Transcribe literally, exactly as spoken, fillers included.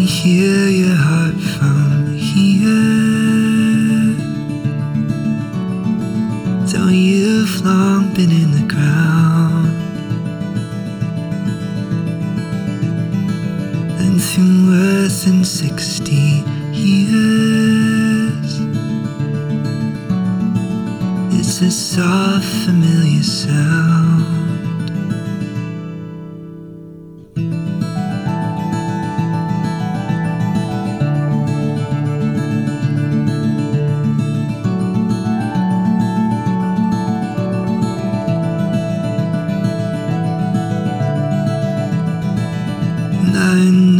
hear your heart from here. Though you've long been in the ground, and through worse than sixty years, it's a soft, familiar sound.